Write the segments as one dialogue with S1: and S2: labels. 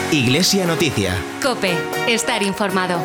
S1: Iglesia Noticia.
S2: COPE. Estar informado.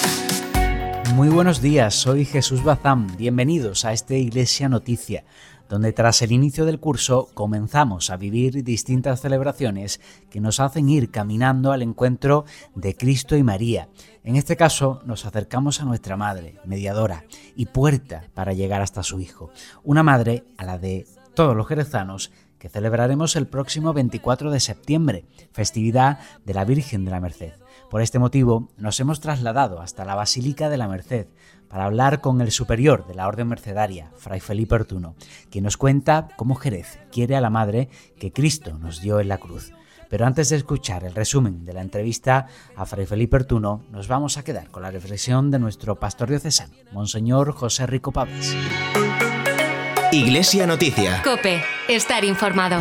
S3: Muy buenos días, soy Jesús Bazán. Bienvenidos a este Iglesia Noticia, donde tras el inicio del curso comenzamos a vivir distintas celebraciones que nos hacen ir caminando al encuentro de Cristo y María. En este caso nos acercamos a nuestra madre, mediadora y puerta para llegar hasta su Hijo. Una madre a la de todos los jerezanos que celebraremos el próximo 24 de septiembre, festividad de la Virgen de la Merced. Por este motivo nos hemos trasladado hasta la Basílica de la Merced para hablar con el superior de la Orden Mercedaria, Fray Felipe Ortuno, quien nos cuenta cómo Jerez quiere a la Madre que Cristo nos dio en la cruz. Pero antes de escuchar el resumen de la entrevista a Fray Felipe Ortuno, nos vamos a quedar con la reflexión de nuestro pastor diocesano, Monseñor José Rico Pavés.
S1: Iglesia Noticia.
S2: COPE. Estar informado.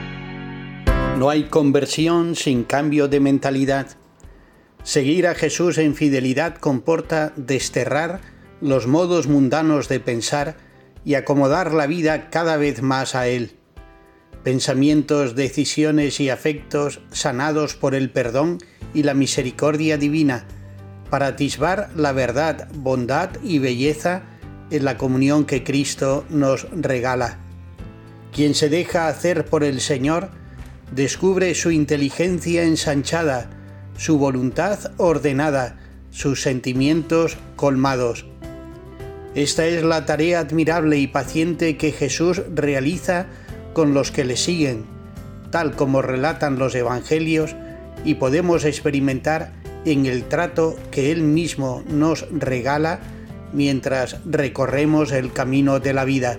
S4: No hay conversión sin cambio de mentalidad. Seguir a Jesús en fidelidad comporta desterrar los modos mundanos de pensar y acomodar la vida cada vez más a Él. Pensamientos, decisiones y afectos sanados por el perdón y la misericordia divina, para atisbar la verdad, bondad y belleza en la comunión que Cristo nos regala. Quien se deja hacer por el Señor descubre su inteligencia ensanchada, su voluntad ordenada, sus sentimientos colmados. Esta es la tarea admirable y paciente que Jesús realiza con los que le siguen, tal como relatan los evangelios y podemos experimentar en el trato que Él mismo nos regala mientras recorremos el camino de la vida.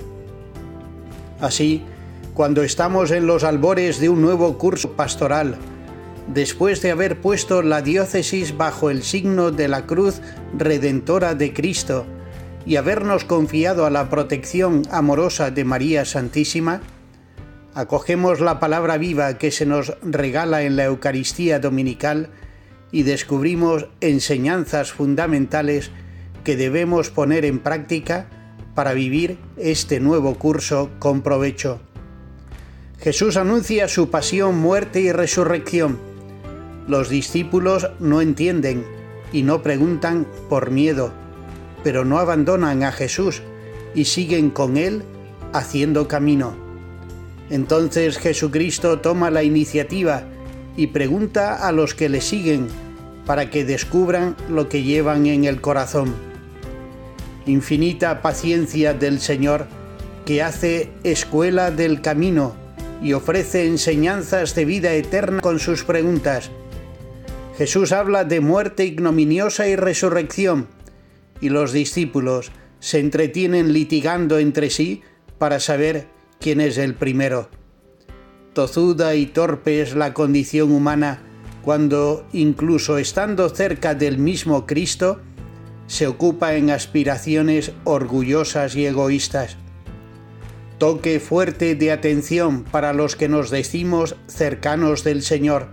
S4: Así, cuando estamos en los albores de un nuevo curso pastoral, después de haber puesto la diócesis bajo el signo de la cruz redentora de Cristo y habernos confiado a la protección amorosa de María Santísima, acogemos la palabra viva que se nos regala en la Eucaristía dominical y descubrimos enseñanzas fundamentales que debemos poner en práctica para vivir este nuevo curso con provecho. Jesús anuncia su pasión, muerte y resurrección. Los discípulos no entienden y no preguntan por miedo, pero no abandonan a Jesús y siguen con Él haciendo camino. Entonces Jesucristo toma la iniciativa y pregunta a los que le siguen para que descubran lo que llevan en el corazón. Infinita paciencia del Señor, que hace escuela del camino y ofrece enseñanzas de vida eterna con sus preguntas. Jesús habla de muerte ignominiosa y resurrección, y los discípulos se entretienen litigando entre sí para saber quién es el primero. Tozuda y torpe es la condición humana cuando, incluso estando cerca del mismo Cristo, se ocupa en aspiraciones orgullosas y egoístas. Toque fuerte de atención para los que nos decimos cercanos del Señor.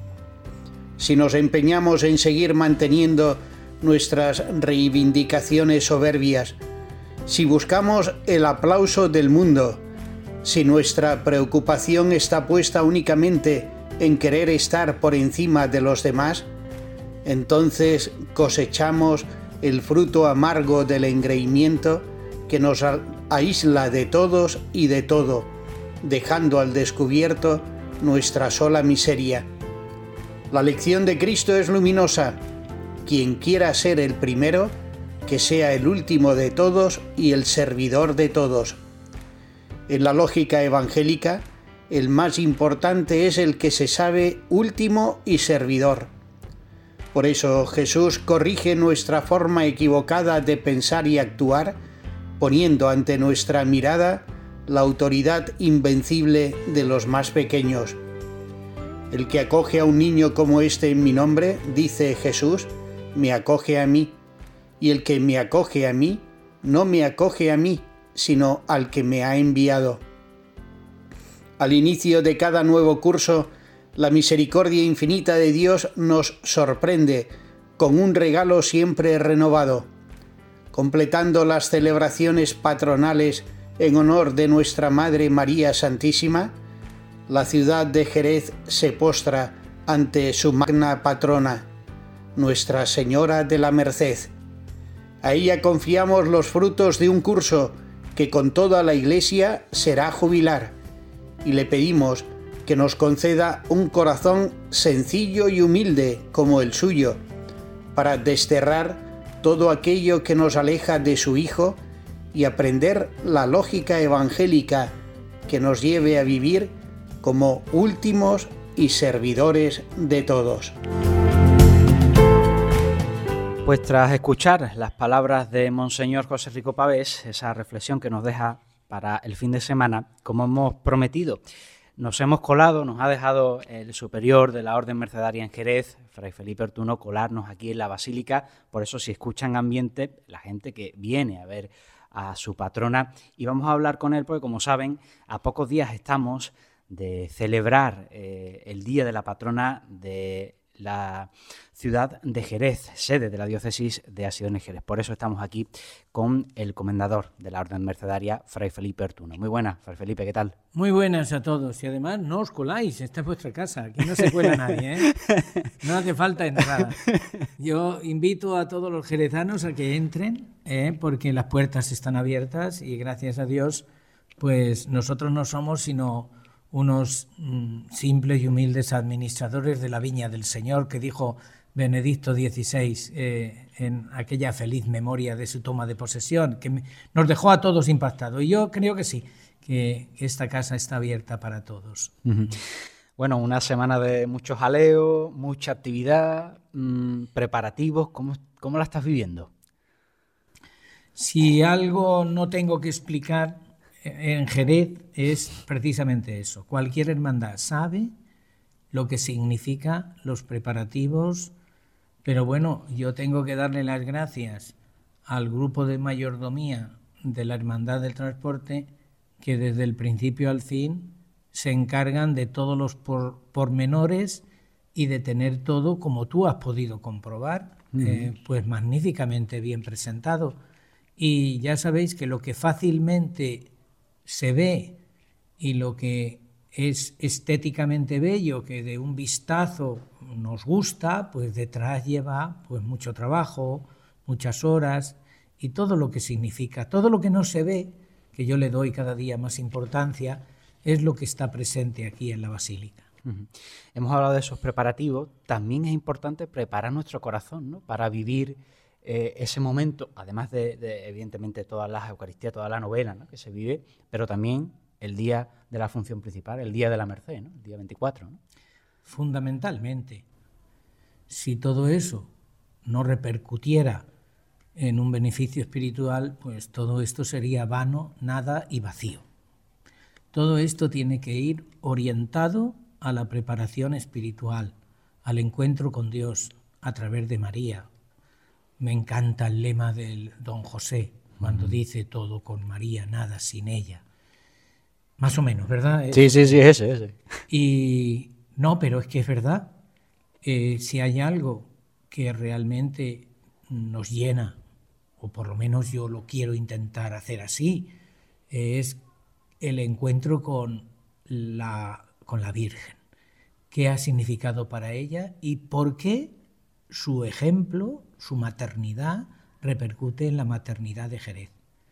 S4: Si nos empeñamos en seguir manteniendo nuestras reivindicaciones soberbias, si buscamos el aplauso del mundo, si nuestra preocupación está puesta únicamente en querer estar por encima de los demás, entonces cosechamos el fruto amargo del engreimiento que nos aísla de todos y de todo, dejando al descubierto nuestra sola miseria. La lección de Cristo es luminosa. Quien quiera ser el primero, que sea el último de todos y el servidor de todos. En la lógica evangélica, el más importante es el que se sabe último y servidor. Por eso Jesús corrige nuestra forma equivocada de pensar y actuar, poniendo ante nuestra mirada la autoridad invencible de los más pequeños. El que acoge a un niño como este en mi nombre, dice Jesús, me acoge a mí, y el que me acoge a mí, no me acoge a mí, sino al que me ha enviado. Al inicio de cada nuevo curso, la misericordia infinita de Dios nos sorprende con un regalo siempre renovado. Completando las celebraciones patronales en honor de nuestra Madre María Santísima, la ciudad de Jerez se postra ante su magna patrona, Nuestra Señora de la Merced. A ella confiamos los frutos de un curso que con toda la Iglesia será jubilar, y le pedimos que nos conceda un corazón sencillo y humilde como el suyo, para desterrar todo aquello que nos aleja de su Hijo y aprender la lógica evangélica que nos lleve a vivir como últimos y servidores de todos.
S3: Pues tras escuchar las palabras de Monseñor José Rico Pavés, esa reflexión que nos deja para el fin de semana, como hemos prometido, nos hemos colado, nos ha dejado el superior de la Orden Mercedaria en Jerez, Fray Felipe Ortuno, colarnos aquí en la Basílica. Por eso, si escuchan ambiente, la gente que viene a ver a su patrona, y vamos a hablar con él porque, como saben, a pocos días estamos de celebrar el Día de la Patrona de la ciudad de Jerez, sede de la diócesis de Asidón y Jerez. Por eso estamos aquí con el comendador de la Orden Mercedaria, Fray Felipe Ortuno. Muy buenas, Fray Felipe, ¿qué tal?
S1: Muy buenas a todos, y además no os coláis, esta es vuestra casa, aquí no se cuela nadie, ¿eh? No hace falta entrada. Yo invito a todos los jerezanos a que entren, porque las puertas están abiertas y gracias a Dios, pues nosotros no somos sino unos simples y humildes administradores de la viña del Señor, que dijo Benedicto XVI en aquella feliz memoria de su toma de posesión, que nos dejó a todos impactados. Y yo creo que sí, que esta casa está abierta para todos.
S3: Bueno, una semana de mucho jaleo, mucha actividad, preparativos. ¿Cómo la estás viviendo?
S1: Si algo no tengo que explicar en Jerez es precisamente eso. Cualquier hermandad sabe lo que significa los preparativos, pero bueno, yo tengo que darle las gracias al grupo de mayordomía de la Hermandad del Transporte, que desde el principio al fin se encargan de todos los pormenores y de tener todo, como tú has podido comprobar, pues magníficamente bien presentado. Y ya sabéis que lo que fácilmente se ve y lo que es estéticamente bello, que de un vistazo nos gusta, pues detrás lleva pues mucho trabajo, muchas horas y todo lo que significa. Todo lo que no se ve, que yo le doy cada día más importancia, es lo que está presente aquí en la Basílica.
S3: Hemos hablado de esos preparativos. También es importante preparar nuestro corazón, ¿no?, para vivir ese momento, además de evidentemente todas las Eucaristías, toda la novena, ¿no?, que se vive, pero también el día de la función principal, el día de la Merced, ¿no?, el día 24. ¿no?
S1: Fundamentalmente, si todo eso no repercutiera en un beneficio espiritual, pues todo esto sería vano, nada y vacío. Todo esto tiene que ir orientado a la preparación espiritual, al encuentro con Dios a través de María. Me encanta el lema del Don José, cuando dice todo con María, nada sin ella. Más o menos, ¿verdad?
S3: Sí, ese.
S1: Y no, pero es que es verdad. Si hay algo que realmente nos llena, o por lo menos yo lo quiero intentar hacer así, es el encuentro con la Virgen. ¿Qué ha significado para ella y por qué su ejemplo, su maternidad, repercute en la maternidad de Jerez?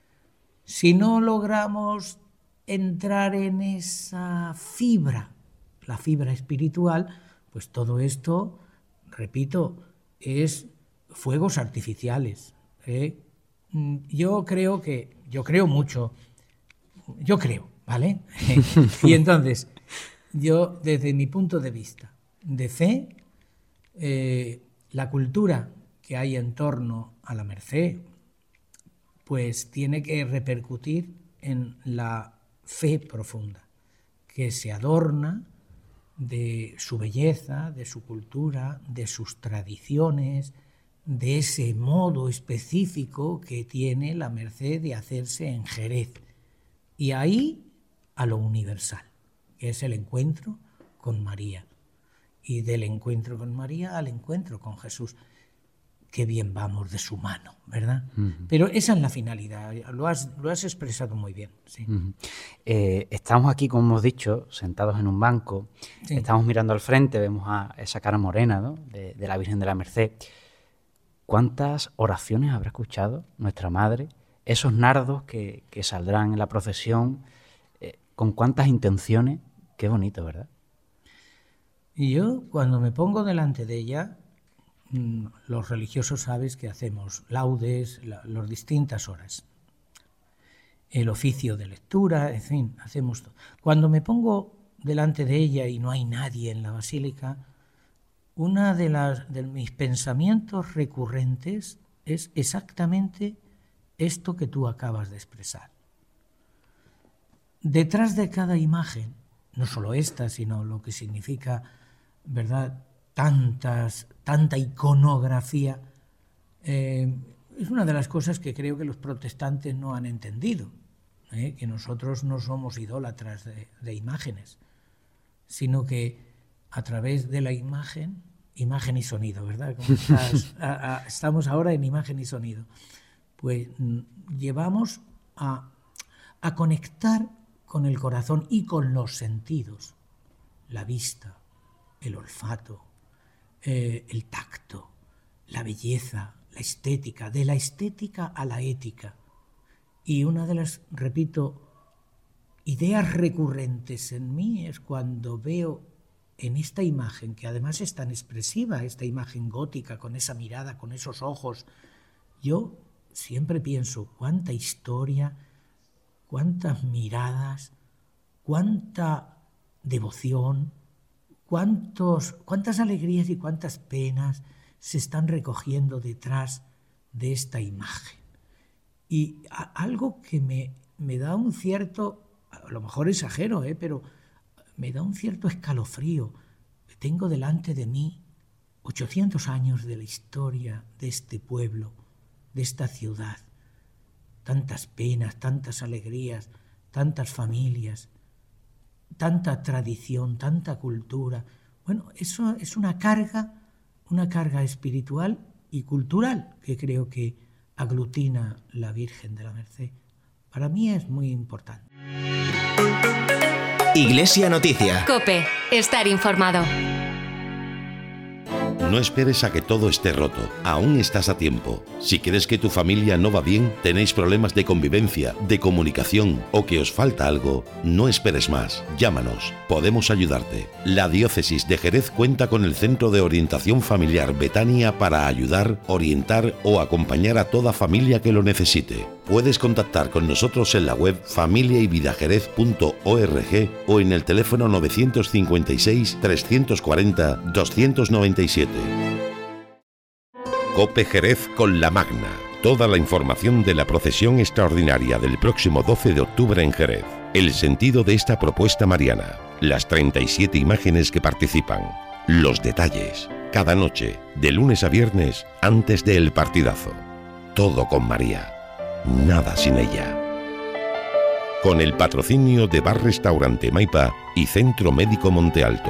S1: Si no logramos entrar en esa fibra, la fibra espiritual, pues todo esto, repito, es fuegos artificiales. Yo creo, ¿vale? Y entonces, yo desde mi punto de vista de fe, la cultura que hay en torno a la Merced, pues tiene que repercutir en la fe profunda, que se adorna de su belleza, de su cultura, de sus tradiciones, de ese modo específico que tiene la Merced de hacerse en Jerez. Y ahí a lo universal, que es el encuentro con María. Y del encuentro con María al encuentro con Jesús. qué bien vamos de su mano, ¿verdad? Pero esa es la finalidad, lo has expresado muy bien. Sí.
S3: Estamos aquí, como hemos dicho, sentados en un banco, sí. Estamos mirando al frente, vemos a esa cara morena, ¿no?, de la Virgen de la Merced. ¿Cuántas oraciones habrá escuchado nuestra Madre? Esos nardos que saldrán en la procesión, ¿con cuántas intenciones? Qué bonito, ¿verdad?
S1: Y yo, cuando me pongo delante de ella, los religiosos sabes que hacemos laudes, las distintas horas, el oficio de lectura, en fin, hacemos todo. Cuando me pongo delante de ella y no hay nadie en la basílica, una de mis pensamientos recurrentes es exactamente esto que tú acabas de expresar. Detrás de cada imagen, no solo esta, sino lo que significa, ¿verdad?, tanta iconografía, es una de las cosas que creo que los protestantes no han entendido, que nosotros no somos idólatras de imágenes, sino que a través de la imagen y sonido, ¿verdad? Estamos ahora en imagen y sonido. Pues llevamos a conectar con el corazón y con los sentidos, la vista, el olfato, el tacto, la belleza, la estética, de la estética a la ética. Y una de las, repito, ideas recurrentes en mí es cuando veo en esta imagen, que además es tan expresiva, esta imagen gótica, con esa mirada, con esos ojos, yo siempre pienso cuánta historia, cuántas miradas, cuánta devoción, cuántas alegrías y cuántas penas se están recogiendo detrás de esta imagen. Y algo que me da un cierto, a lo mejor exagero, pero me da un cierto escalofrío. Tengo delante de mí 800 años de la historia de este pueblo, de esta ciudad. Tantas penas, tantas alegrías, tantas familias, tanta tradición, tanta cultura. Bueno, eso es una carga espiritual y cultural que creo que aglutina la Virgen de la Merced. Para mí es muy importante.
S5: Iglesia Noticia.
S2: COPE. Estar informado.
S6: No esperes a que todo esté roto. Aún estás a tiempo. Si crees que tu familia no va bien, tenéis problemas de convivencia, de comunicación o que os falta algo, no esperes más. Llámanos. Podemos ayudarte. La Diócesis de Jerez cuenta con el Centro de Orientación Familiar Betania para ayudar, orientar o acompañar a toda familia que lo necesite. Puedes contactar con nosotros en la web familiayvidajerez.org o en el teléfono 956 340 297. COPE Jerez con la Magna. Toda la información de la procesión extraordinaria del próximo 12 de octubre en Jerez. El sentido de esta propuesta mariana. Las 37 imágenes que participan. Los detalles. Cada noche, de lunes a viernes, antes del partidazo. Todo con María. Nada sin ella. Con el patrocinio de Bar Restaurante Maipa y Centro Médico Monte Alto.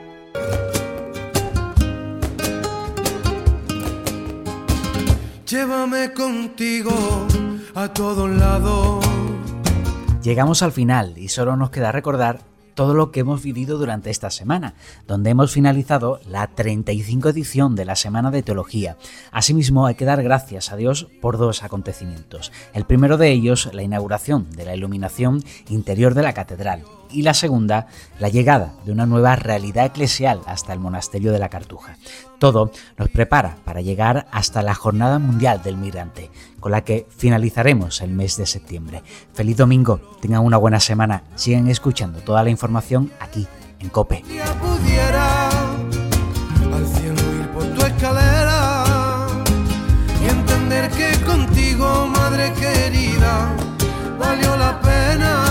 S7: Llévame contigo a todos lados.
S3: Llegamos al final y solo nos queda recordar todo lo que hemos vivido durante esta semana, donde hemos finalizado la 35 edición de la Semana de Teología. Asimismo, hay que dar gracias a Dios por dos acontecimientos. El primero de ellos, la inauguración de la iluminación interior de la catedral, y la segunda, la llegada de una nueva realidad eclesial hasta el monasterio de la Cartuja. Todo nos prepara para llegar hasta la Jornada Mundial del Migrante, con la que finalizaremos el mes de septiembre. Feliz domingo, tengan una buena semana, sigan escuchando toda la información aquí en COPE.
S7: Pudiera al cielo ir por tu escalera y entender que contigo, madre querida, valió la pena.